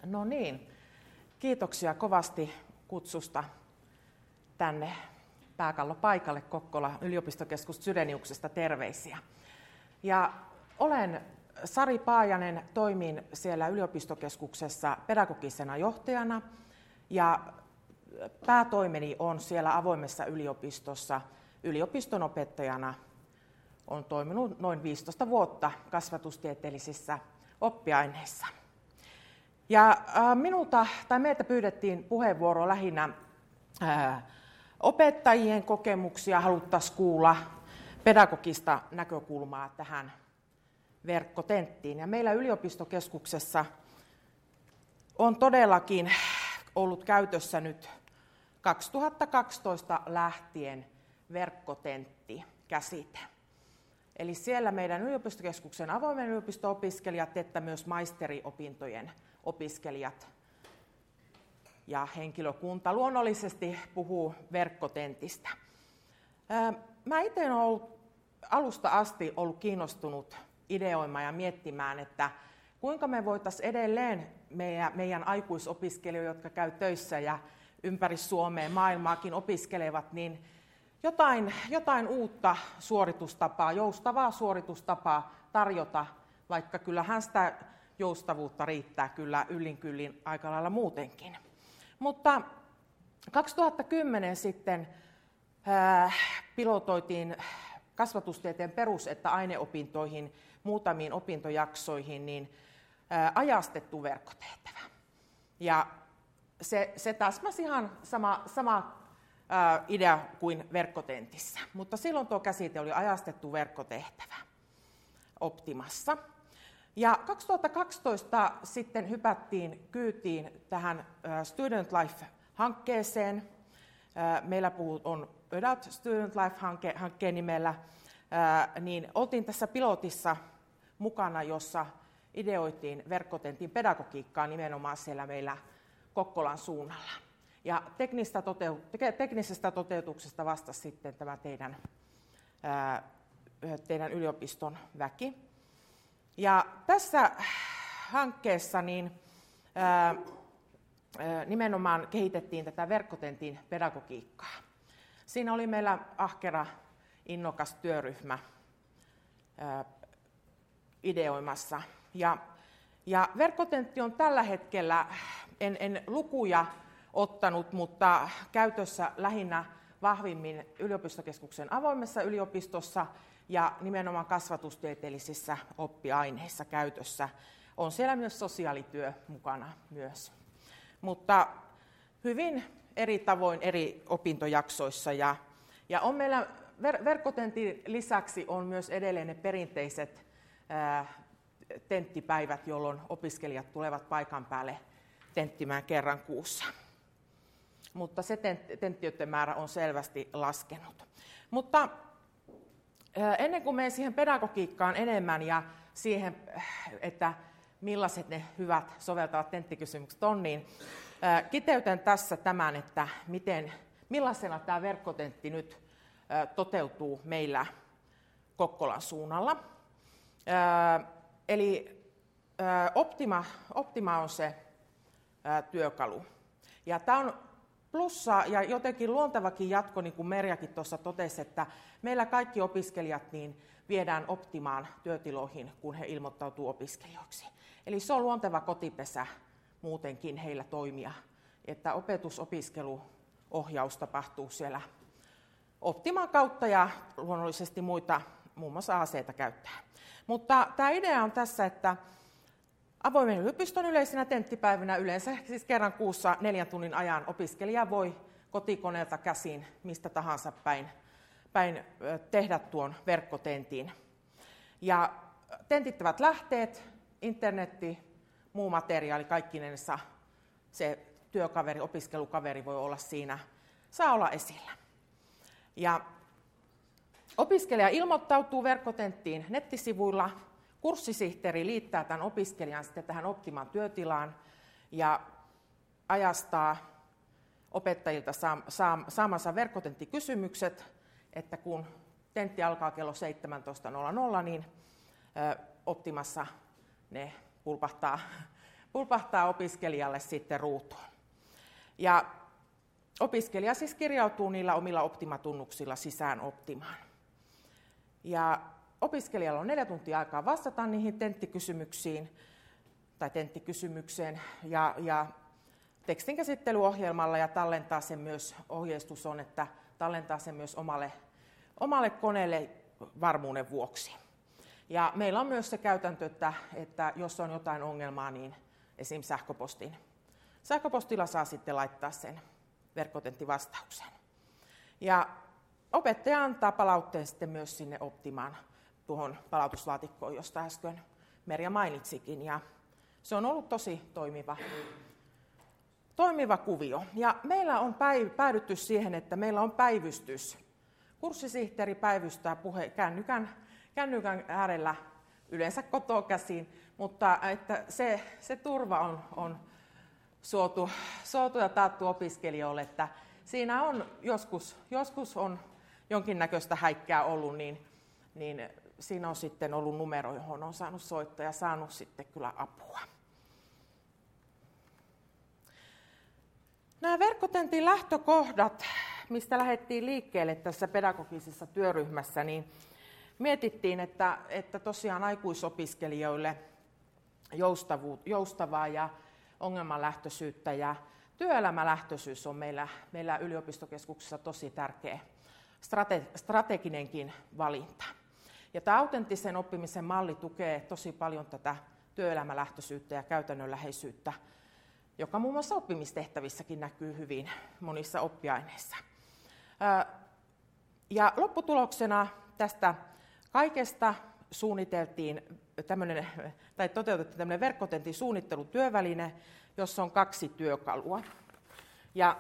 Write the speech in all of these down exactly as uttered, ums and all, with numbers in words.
No niin, kiitoksia kovasti kutsusta tänne pääkallopaikalle Kokkola yliopistokeskus Chydeniuksesta, terveisiä. Ja olen Sari Paajanen, toimin siellä yliopistokeskuksessa pedagogisena johtajana ja päätoimeni on siellä avoimessa yliopistossa yliopiston opettajana. Olen toiminut noin viisitoista vuotta kasvatustieteellisissä oppiaineissa. Ja minulta tai meiltä pyydettiin puheenvuoroa lähinnä ää, opettajien kokemuksia, haluttaisiin kuulla pedagogista näkökulmaa tähän verkkotenttiin. Ja meillä yliopistokeskuksessa on todellakin ollut käytössä nyt kaksituhattakaksitoista lähtien verkkotentti-käsite. Eli siellä meidän yliopistokeskuksen avoimen yliopisto-opiskelijat, että myös maisteriopintojen opiskelijat ja henkilökunta luonnollisesti puhuu verkkotentistä. Mä itse olen ollut alusta asti ollut kiinnostunut ideoimaan ja miettimään, että kuinka me voitaisiin edelleen meidän, meidän aikuisopiskelijoita, jotka käy töissä ja ympäri Suomea maailmaakin opiskelevat, niin jotain, jotain uutta suoritustapaa, joustavaa suoritustapaa tarjota, vaikka kyllähän sitä joustavuutta riittää kyllä yllin kyllin aika lailla muutenkin. Mutta kaksituhattakymmenen sitten äh, pilotoitiin kasvatustieteen perus- että aineopintoihin, muutamiin opintojaksoihin, niin äh, ajastettu verkkotehtävä. Ja se, se täsmäsi ihan sama, sama äh, idea kuin verkkotentissä, mutta silloin tuo käsite oli ajastettu verkkotehtävä Optimassa. Ja kaksituhattakaksitoista sitten hypättiin kyytiin tähän Student Life-hankkeeseen. Meillä on Adult Student Life-hanke hankkeen nimellä. Niin oltiin tässä pilotissa mukana, jossa ideoitiin verkkotentin pedagogiikkaa nimenomaan siellä meillä Kokkolan suunnalla. Ja teknisestä toteutuksesta vastasi sitten tämä teidän, teidän yliopiston väki. Ja tässä hankkeessa niin, ää, nimenomaan kehitettiin tätä verkkotentin pedagogiikkaa. Siinä oli meillä ahkera, innokas työryhmä ää, ideoimassa. Ja, ja verkkotentti on tällä hetkellä, en, en lukuja ottanut, mutta käytössä lähinnä vahvimmin yliopistokeskuksen avoimessa yliopistossa ja nimenomaan kasvatustieteellisissä oppiaineissa käytössä. On siellä myös sosiaalityö mukana myös. Mutta hyvin eri tavoin eri opintojaksoissa. Ja, ja on meillä ver- verkkotentin lisäksi on myös edelleen ne perinteiset ää, tenttipäivät, jolloin opiskelijat tulevat paikan päälle tenttimään kerran kuussa. Mutta se tenttiöiden määrä on selvästi laskenut. Mutta ennen kuin menen siihen pedagogiikkaan enemmän ja siihen, että millaiset ne hyvät soveltavat tenttikysymykset on, niin kiteytän tässä tämän, että miten, millaisena tämä verkkotentti nyt toteutuu meillä Kokkolan suunnalla. Eli Optima, Optima on se työkalu. Ja tämä on plussa ja jotenkin luontevakin jatko, niin kuin Merjakin tuossa totesi, että meillä kaikki opiskelijat niin viedään Optimaan työtiloihin, kun he ilmoittautuu opiskelijoiksi. Eli se on luonteva kotipesä muutenkin heillä toimia, että opetusopiskeluohjaus tapahtuu siellä Optimaan kautta ja luonnollisesti muita, muun muassa A C:tä käyttää. Mutta tämä idea on tässä, että avoimen yliopiston yleisenä tenttipäivänä yleensä siis kerran kuussa neljän tunnin ajan opiskelija voi kotikoneelta käsin mistä tahansa päin, päin tehdä tuon verkkotentin. Ja tentittävät lähteet, internetti, muu materiaali, kaikkinensa se työkaveri, opiskelukaveri voi olla siinä, saa olla esillä. Ja opiskelija ilmoittautuu verkkotenttiin nettisivuilla. Kurssisihteeri liittää tämän opiskelijan sitten tähän Optiman työtilaan ja ajastaa opettajilta saamansa verkkotenttikysymykset, että kun tentti alkaa kello seitsemäntoista nolla nolla, niin Optimassa ne pulpahtaa, pulpahtaa opiskelijalle sitten ruutuun. Ja opiskelija siis kirjautuu niillä omilla optimatunnuksilla sisään Optimaan. Ja opiskelijalla on neljä tuntia aikaa vastata niihin tenttikysymyksiin tai tenttikysymykseen ja, ja tekstinkäsittelyohjelmalla ja tallentaa sen myös, ohjeistus on, että tallentaa sen myös omalle, omalle koneelle varmuuden vuoksi. Ja meillä on myös se käytäntö, että, että jos on jotain ongelmaa, niin esim. sähköpostin. Sähköpostilla saa sitten laittaa sen verkkotenttivastauksen. Ja opettaja antaa palautteen sitten myös sinne Optimaan tuohon palautuslaatikkoon, josta äsken Merja mainitsikin. Ja se on ollut tosi toimiva, toimiva kuvio. Ja meillä on päädytty siihen, että meillä on päivystys. Kurssisihteeri päivystää puhe, kännykän, kännykän äärellä yleensä kotoa käsin, mutta että se, se turva on, on suotu, suotu ja taattu opiskelijoille, että siinä on joskus, joskus on jonkinnäköistä häikkää ollut, niin, niin siinä on sitten ollut numero, johon on saanut soittaa ja saanut sitten kyllä apua. Nämä verkkotentin lähtökohdat, mistä lähdettiin liikkeelle tässä pedagogisessa työryhmässä, niin mietittiin, että, että tosiaan aikuisopiskelijoille joustavaa ja ongelmanlähtöisyyttä ja työelämälähtöisyys on meillä, meillä yliopistokeskuksessa tosi tärkeä strate, strateginenkin valinta. Ja tämä autenttisen oppimisen malli tukee tosi paljon tätä työelämälähtöisyyttä ja käytännönläheisyyttä, joka muun muassa oppimistehtävissäkin näkyy hyvin monissa oppiaineissa. Ja lopputuloksena tästä kaikesta suunniteltiin tämmöinen, tai toteutettiin tämmöinen verkkotentin suunnittelutyöväline, jossa on kaksi työkalua. Ja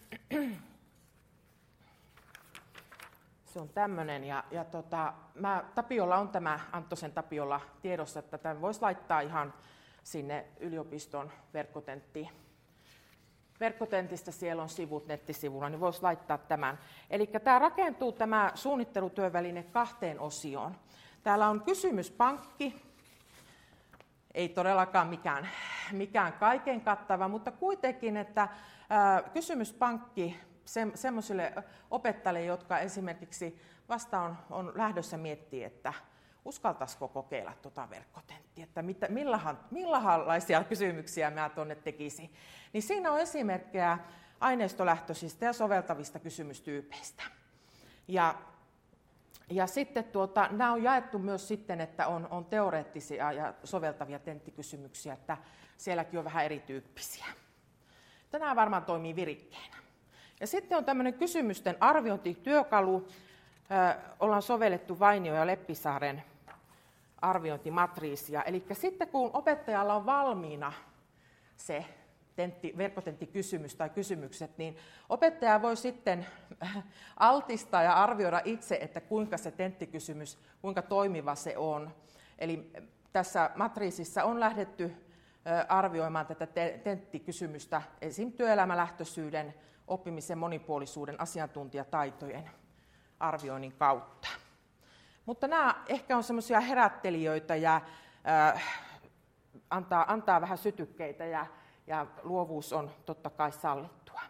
se on tämmöinen, ja, ja tota, mä, Tapiolla on tämä, Anttosen Tapiolla tiedossa, että tämän voisi laittaa ihan sinne yliopiston verkkotenttiin. Verkkotentistä siellä on sivut nettisivulla, niin voisi laittaa tämän. Eli tämä rakentuu tämä suunnittelutyöväline kahteen osioon. Täällä on kysymyspankki, ei todellakaan mikään, mikään kaiken kattava, mutta kuitenkin, että ää, kysymyspankki se, semmoisille opettajille, jotka esimerkiksi vasta on, on lähdössä miettiä, että uskaltaisiko kokeilla tuota verkkotenttiä, että mitä, millahan, millahanlaisia kysymyksiä mä tuonne tekisin. Niin siinä on esimerkkejä aineistolähtöisistä ja soveltavista kysymystyypeistä. Ja, ja sitten tuota, nämä on jaettu myös sitten, että on, on teoreettisia ja soveltavia tenttikysymyksiä, että sielläkin on vähän erityyppisiä. Tänään varmaan toimii virikkeinä. Ja sitten on tämmöinen kysymysten arviointityökalu. Ö, ollaan sovellettu Vainio ja Leppisaaren arviointimatriisia. Eli sitten kun opettajalla on valmiina se tentti, verkkotenttikysymys tai kysymykset, niin opettaja voi sitten altistaa ja arvioida itse, että kuinka se tenttikysymys, kuinka toimiva se on. Eli tässä matriisissa on lähdetty arvioimaan tätä tenttikysymystä esim. Työelämälähtöisyyden, oppimisen monipuolisuuden, asiantuntijataitojen arvioinnin kautta. Mutta nämä ehkä on semmoisia herättelijöitä ja äh, antaa, antaa vähän sytykkeitä ja, ja luovuus on totta kai sallittua.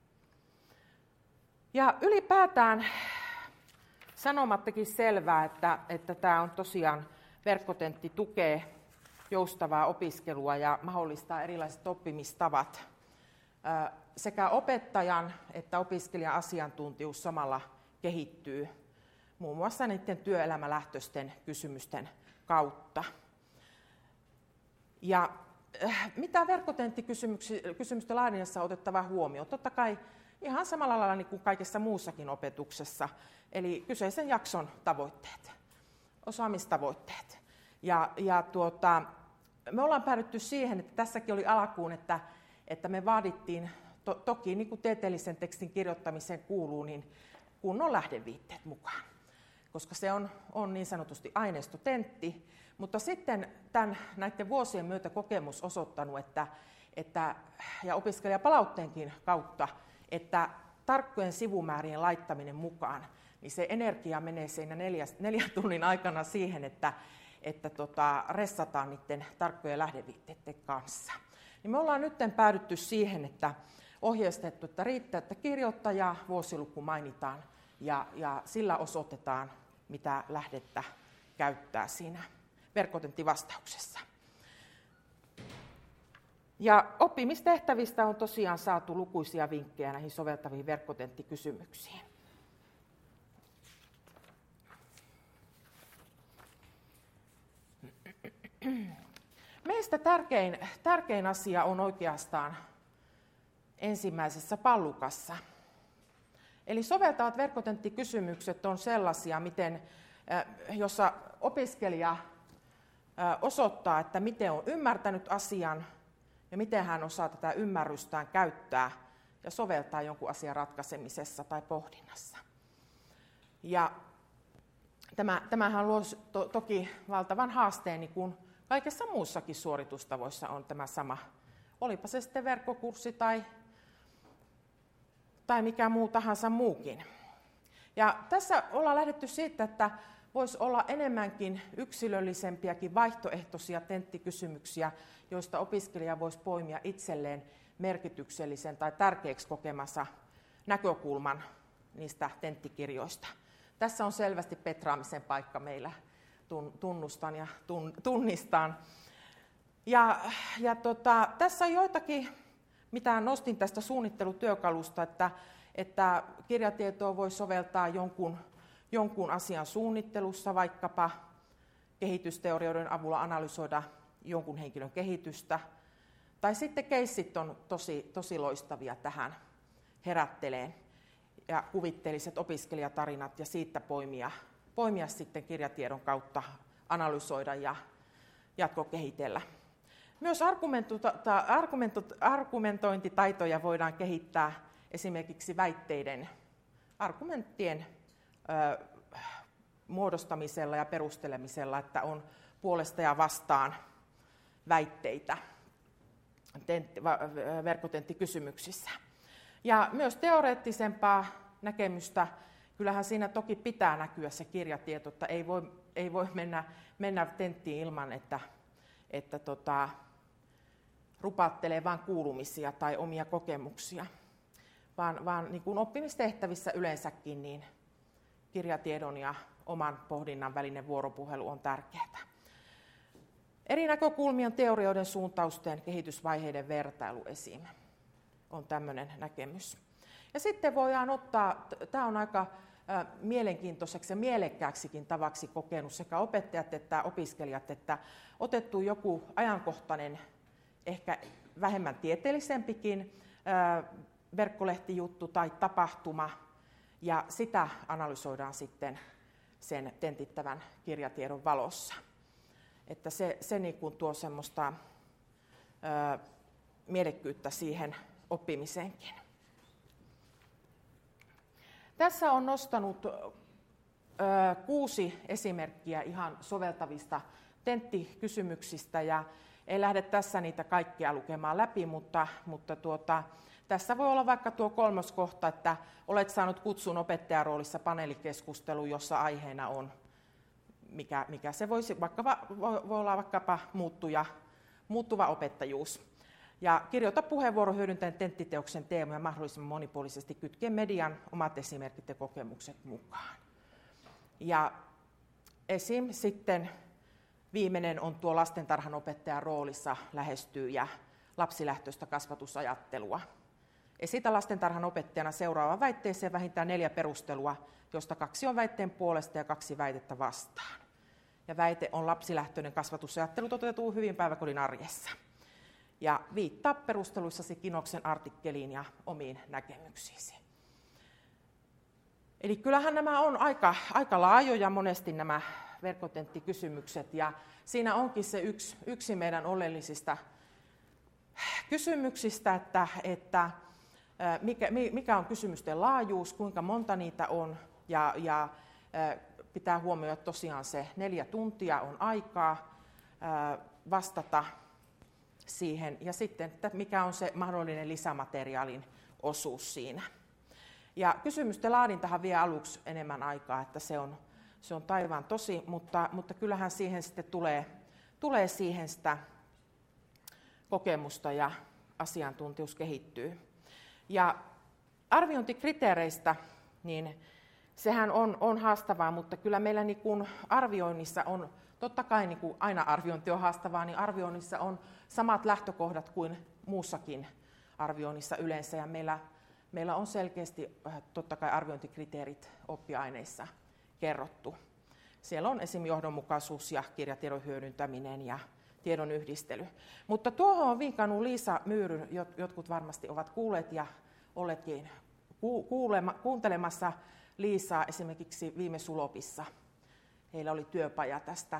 Ja ylipäätään sanomattakin selvää, että, että tämä on tosiaan verkkotentti tukee joustavaa opiskelua ja mahdollistaa erilaiset oppimistavat. Äh, sekä opettajan että opiskelijan asiantuntijuus samalla kehittyy muun muassa niiden työelämälähtöisten kysymysten kautta. Ja äh, mitä verkkotenttikysymysten laadinnassa on otettava huomioon? Totta kai ihan samalla lailla niin kuin kaikessa muussakin opetuksessa, eli kyseisen jakson tavoitteet, osaamistavoitteet. Ja, ja tuota, me ollaan päädytty siihen, että tässäkin oli alkuun, että, että me vaadittiin, to, toki niin kuin tieteellisen tekstin kirjoittamiseen kuuluu, niin kunnon lähdeviitteet mukaan, koska se on, on niin sanotusti aineistotentti, mutta sitten tämän, näiden vuosien myötä kokemus osoittanut, että, että, ja opiskelijapalautteenkin kautta, että tarkkojen sivumäärien laittaminen mukaan, niin se energia menee siinä neljä, neljän tunnin aikana siihen, että, että tota, ressataan niiden tarkkojen lähdeviitteiden kanssa. niin me ollaan nyt päädytty siihen, että ohjeistettu, että riittää, että kirjoittaja, vuosiluku mainitaan ja, ja sillä osoitetaan, mitä lähdettä käyttää siinä verkkotenttivastauksessa. Ja oppimistehtävistä on tosiaan saatu lukuisia vinkkejä näihin soveltaviin verkkotenttikysymyksiin. Meistä tärkein, tärkein asia on oikeastaan ensimmäisessä pallukassa. Eli soveltavat verkkotenttikysymykset on sellaisia, miten, jossa opiskelija osoittaa, että miten on ymmärtänyt asian ja miten hän osaa tätä ymmärrystään käyttää ja soveltaa jonkun asian ratkaisemisessa tai pohdinnassa. Ja tämä, tämähän luo to, toki valtavan haasteen, niin kuin kaikessa muussakin suoritustavoissa on tämä sama. Olipa se sitten verkkokurssi tai, tai mikä muu tahansa muukin. Ja tässä ollaan lähdetty siitä, että voisi olla enemmänkin yksilöllisempiäkin vaihtoehtoisia tenttikysymyksiä, joista opiskelija voisi poimia itselleen merkityksellisen tai tärkeäksi kokemansa näkökulman niistä tenttikirjoista. Tässä on selvästi petraamisen paikka meillä, tunnustan ja tunnistan. Ja, ja tota, tässä on joitakin, mitä nostin tästä suunnittelutyökalusta, että, että kirjatietoa voi soveltaa jonkun, jonkun asian suunnittelussa, vaikkapa kehitysteorioiden avulla analysoida jonkun henkilön kehitystä. Tai sitten keissit on tosi, tosi loistavia tähän herätteleen ja kuvitteelliset opiskelijatarinat ja siitä poimia, poimia sitten kirjatiedon kautta analysoida ja jatkokehitellä. Myös argumentointitaitoja voidaan kehittää esimerkiksi väitteiden, argumenttien ö, muodostamisella ja perustelemisella, että on puolesta ja vastaan väitteitä verkkotenttikysymyksissä. Ja myös teoreettisempaa näkemystä, kyllähän siinä toki pitää näkyä se kirjatieto, että ei voi, ei voi mennä, mennä tenttiin ilman, että, että tota, rupattelee vain kuulumisia tai omia kokemuksia, vaan, vaan niin kuin oppimistehtävissä yleensäkin niin kirjatiedon ja oman pohdinnan välinen vuoropuhelu on tärkeää. Eri näkökulmien, teorioiden, suuntausten, kehitysvaiheiden vertailu esim. On tämmöinen näkemys. Ja sitten voidaan ottaa, tämä on aika mielenkiintoiseksi ja mielekkääksikin tavaksi kokenut sekä opettajat että opiskelijat, että otettu joku ajankohtainen, ehkä vähemmän tieteellisempikin verkkolehtijuttu tai tapahtuma, ja sitä analysoidaan sitten sen tentittävän kirjatiedon valossa. Että se, se niin kuin tuo semmoista ö, mielekkyyttä siihen oppimiseenkin. Tässä on nostanut ö, kuusi esimerkkiä ihan soveltavista tenttikysymyksistä, ja ei lähde tässä niitä kaikkia lukemaan läpi, mutta, mutta tuota, tässä voi olla vaikka tuo kolmas kohta, että olet saanut kutsun opettajaroolissa paneelikeskusteluun, jossa aiheena on, mikä, mikä se voisi, vaikka, voi, voi olla vaikkapa muuttuja, muuttuva opettajuus. Ja kirjoita puheenvuoro hyödyntäen tenttiteoksen teemoja mahdollisimman monipuolisesti kytkien median omat esimerkit ja kokemukset mukaan. Ja esim. Sitten viimeinen on tuo lastentarhanopettajan roolissa lähestyy ja lapsilähtöistä kasvatusajattelua. Esitä lastentarhanopettajana seuraavaan väitteeseen vähintään neljä perustelua, joista kaksi on väitteen puolesta ja kaksi väitettä vastaan. Ja väite on lapsilähtöinen kasvatusajattelu toteutuu hyvin päiväkodin arjessa. Ja viittaa perusteluissasi Kinoksen artikkeliin ja omiin näkemyksiisi. Eli kyllähän nämä on aika, aika laajoja monesti nämä verkkotenttikysymykset, ja siinä onkin se yksi, yksi meidän oleellisista kysymyksistä, että, että mikä, mikä on kysymysten laajuus, kuinka monta niitä on, ja, ja pitää huomioida tosiaan se neljä tuntia on aikaa vastata siihen, ja sitten, että mikä on se mahdollinen lisämateriaalin osuus siinä. Ja kysymysten laadintahan vie aluksi enemmän aikaa, että se on, se on taivaan tosi, mutta, mutta kyllähän siihen sitten tulee, tulee siihen sitä kokemusta ja asiantuntijuus kehittyy. Ja arviointikriteereistä, niin sehän on, on haastavaa, mutta kyllä meillä niin kuin arvioinnissa on, totta kai niin kuin aina arviointi on haastavaa, niin arvioinnissa on samat lähtökohdat kuin muussakin arvioinnissa yleensä, ja meillä, meillä on selkeästi totta kai arviointikriteerit oppiaineissa kerrottu. Siellä on esimerkiksi johdonmukaisuus ja kirjatiedon hyödyntäminen ja tiedon yhdistely. Mutta tuohon on vinkannut Liisa Myyryn, jotkut varmasti ovat kuulleet ja olleetkin kuulema, kuuntelemassa Liisaa esimerkiksi viime Sulopissa. Heillä oli työpaja tästä,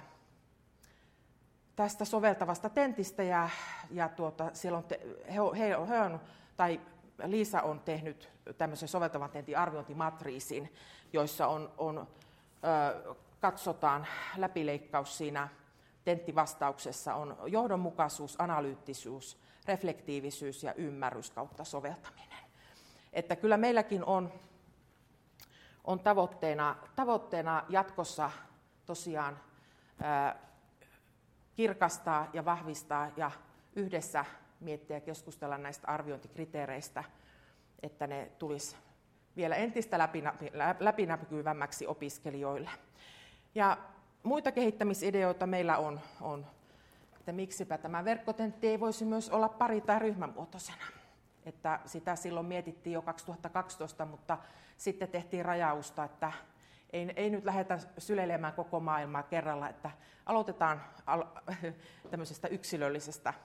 tästä soveltavasta tentistä ja, ja tuota, siellä on te, he, he, he on, tai Liisa on tehnyt tämmöisen soveltavan tentin arviointimatriisin, joissa on, on, ö, katsotaan läpileikkaus siinä tenttivastauksessa on johdonmukaisuus, analyyttisuus, reflektiivisyys ja ymmärrys kautta soveltaminen. Että kyllä meilläkin on, on tavoitteena, tavoitteena jatkossa tosiaan ää, kirkastaa ja vahvistaa ja yhdessä miettiä ja keskustella näistä arviointikriteereistä, että ne tulisi vielä entistä läpinäkyvämmäksi opiskelijoille. Ja muita kehittämisideoita meillä on, on, että miksipä tämä verkkotentti ei voisi myös olla pari- tai ryhmämuotoisena. Että sitä silloin mietittiin jo kaksituhattakaksitoista, mutta sitten tehtiin rajausta, että ei, ei nyt lähdetä syleilemään koko maailmaa kerralla, että aloitetaan al- tämmöisestä yksilöllisestä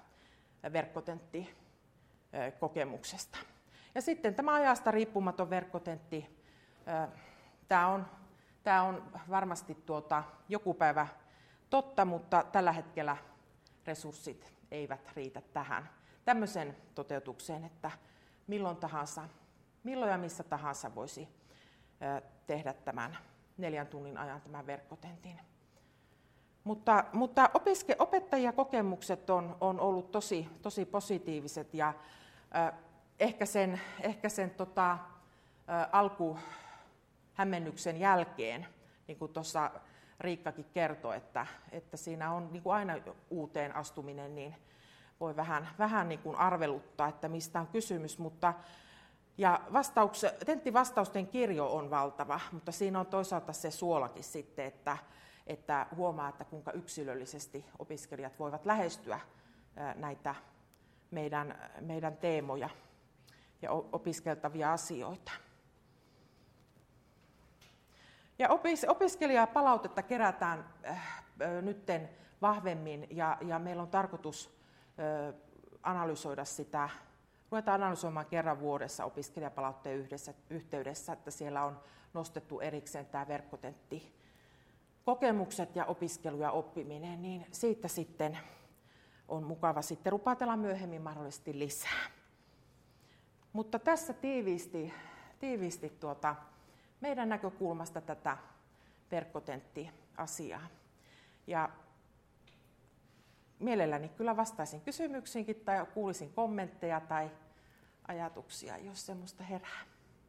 verkkotentikokemuksesta. Ja sitten tämä ajasta riippumaton verkkotentti, tämä on Tämä on varmasti tuota, joku päivä totta, mutta tällä hetkellä resurssit eivät riitä tähän tämmöiseen toteutukseen, että milloin tahansa, milloin ja missä tahansa voisi tehdä tämän neljän tunnin ajan tämän verkkotentin. Mutta, mutta opiske, opettajakokemukset on, on ollut tosi, tosi positiiviset ja äh, ehkä sen, ehkä sen tota, äh, alku hämmennyksen jälkeen, niin kuin tuossa Riikkakin kertoi, että, että siinä on niin kuin aina uuteen astuminen, niin voi vähän, vähän niin kuin arveluttaa, että mistä on kysymys. Mutta, ja tenttivastausten kirjo on valtava, mutta siinä on toisaalta se suolakin sitten, että, että huomaa, että kuinka yksilöllisesti opiskelijat voivat lähestyä näitä meidän, meidän teemoja ja opiskeltavia asioita. Ja opis, opiskelijapalautetta kerätään äh, nytten vahvemmin ja, ja meillä on tarkoitus äh, analysoida sitä, ruvetaan analysoimaan kerran vuodessa opiskelijapalautteen yhdessä, yhteydessä, että siellä on nostettu erikseen tämä verkkotentti, kokemukset ja opiskelu ja oppiminen, niin siitä sitten on mukava sitten rupatella myöhemmin mahdollisesti lisää. Mutta tässä tiiviisti, tiiviisti tuota, meidän näkökulmasta tätä verkkotentti-asiaa. Ja mielelläni kyllä vastaisin kysymyksiinkin tai kuulisin kommentteja tai ajatuksia, jos semmoista herää.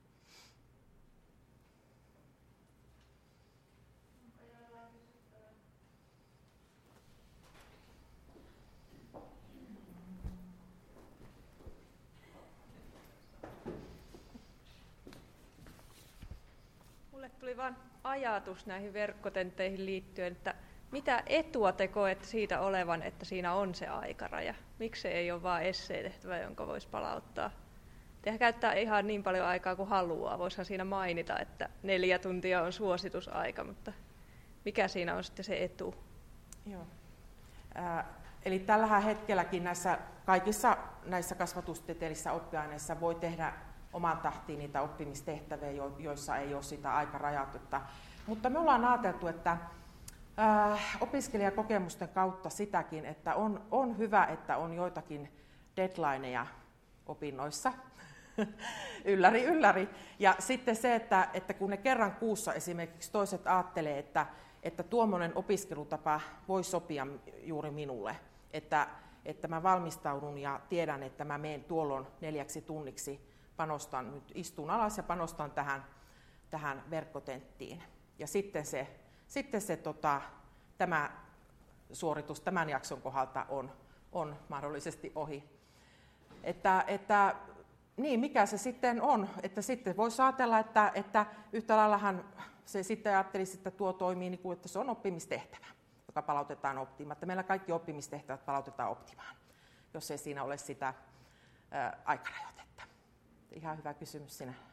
Mulle tuli vain ajatus näihin verkkotentteihin liittyen, että mitä etua te koette siitä olevan, että siinä on se aikaraja? Miksi se ei ole vain esseetehtävä, jonka voisi palauttaa? Tehän käyttää ihan niin paljon aikaa kuin haluaa. Voisihan siinä mainita, että neljä tuntia on suositusaika, mutta mikä siinä on sitten se etu? Joo. Äh, eli tällä hetkelläkin näissä kaikissa näissä kasvatustieteellisissä oppiaineissa voi tehdä oman tahtiin niitä oppimistehtäviä, joissa ei ole sitä aikarajatetta. Mutta me ollaan ajateltu, että äh, opiskelijakokemusten kautta sitäkin, että on, on hyvä, että on joitakin deadlineja opinnoissa. ylläri, ylläri. Ja sitten se, että, että kun ne kerran kuussa esimerkiksi toiset ajattelee, että, että tuommoinen opiskelutapa voi sopia juuri minulle, että, että mä valmistaudun ja tiedän, että mä menen tuolloin neljäksi tunniksi, panostan, nyt istun alas ja panostan tähän, tähän verkkotenttiin. Ja sitten se, sitten se tota, tämä suoritus tämän jakson kohdalta on on mahdollisesti ohi. Että, että, niin, mikä se sitten on? Että sitten voisi ajatella, että, että yhtä laillahan se sitten ajattelisi, että tuo toimii niin kuin, että se on oppimistehtävä, joka palautetaan optimaan. Että meillä kaikki oppimistehtävät palautetaan optimaan, jos ei siinä ole sitä ää, aikarajoitetta. Ihan hyvä kysymys sinällään.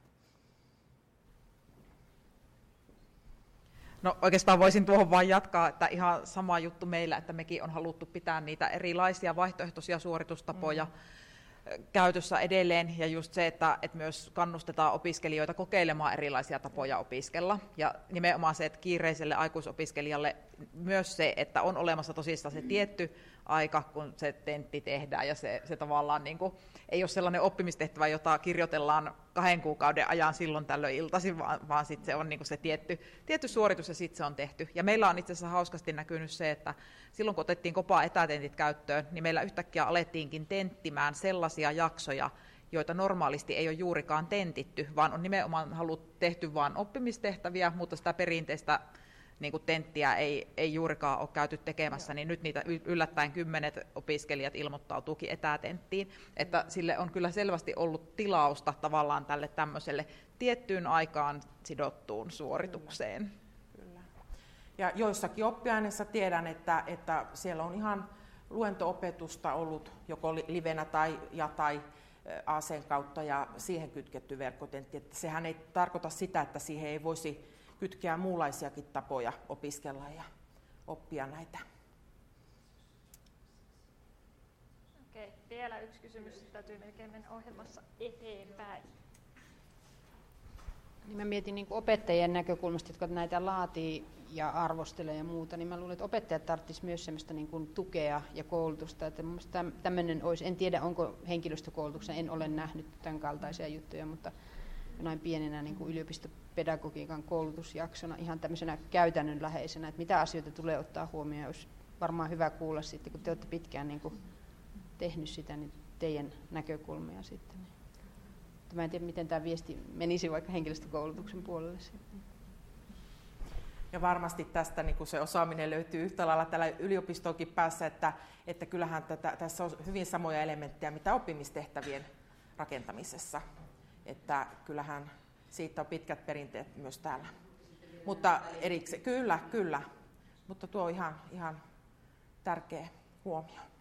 No oikeastaan voisin tuohon vain jatkaa, että ihan sama juttu meillä, että mekin on haluttu pitää niitä erilaisia vaihtoehtoisia suoritustapoja mm. käytössä edelleen, ja just se, että, että myös kannustetaan opiskelijoita kokeilemaan erilaisia tapoja opiskella, ja nimenomaan se, että kiireiselle aikuisopiskelijalle myös se, että on olemassa tosissaan se tietty aika, kun se tentti tehdään, ja se, se tavallaan niin kuin, ei ole sellainen oppimistehtävä, jota kirjoitellaan kahden kuukauden ajan silloin tällöin iltaisin, vaan, vaan sit se on niin kuin se tietty, tietty suoritus, ja sitten se on tehty. Ja meillä on itse asiassa hauskasti näkynyt se, että silloin kun otettiin Kopa etätentit käyttöön, niin meillä yhtäkkiä alettiinkin tenttimään sellaisia jaksoja, joita normaalisti ei ole juurikaan tentitty, vaan on nimenomaan haluttu tehty vain oppimistehtäviä, mutta sitä perinteistä niin kuin tenttiä ei, ei juurikaan ole käyty tekemässä, niin nyt niitä yllättäen kymmenet opiskelijat ilmoittautuukin etätenttiin, että sille on kyllä selvästi ollut tilausta tavallaan tälle tämmöiselle tiettyyn aikaan sidottuun suoritukseen. Kyllä. Kyllä. Ja joissakin oppiaineissa tiedän, että, että siellä on ihan luento-opetusta ollut joko livenä tai, ja tai A C:n kautta ja siihen kytketty verkkotentti. Että sehän ei tarkoita sitä, että siihen ei voisi kytkeä muunlaisiakin tapoja opiskella ja oppia näitä. Okei, vielä yksi kysymys, täytyy melkein mennä ohjelmassa eteenpäin. Niin mä mietin niin kuin opettajien näkökulmasta, jotka näitä laatii ja arvostelee ja muuta, niin mä luulen, että opettajat tarvitsisivat myös sellaista niin kuin tukea ja koulutusta. Että tämmöinen olisi, en tiedä onko henkilöstökoulutuksen, en ole nähnyt tämän kaltaisia juttuja, mutta jonain pienenä niin kuin yliopistopedagogiikan koulutusjaksona ihan tämmöisenä käytännönläheisenä, että mitä asioita tulee ottaa huomioon. Olisi varmaan hyvä kuulla sitten, kun te olette pitkään niin kuin tehnyt sitä, niin teidän näkökulmia sitten. Mä en tiedä, miten tämä viesti menisi vaikka henkilöstökoulutuksen puolelle sitten. Ja varmasti tästä niin kuin se osaaminen löytyy yhtä lailla täällä yliopistoonkin päässä, että, että kyllähän tätä, tässä on hyvin samoja elementtejä, mitä oppimistehtävien rakentamisessa. Että kyllähän siitä on pitkät perinteet myös täällä. Mutta erikseen, kyllä, kyllä. Mutta tuo on ihan, ihan tärkeä huomio.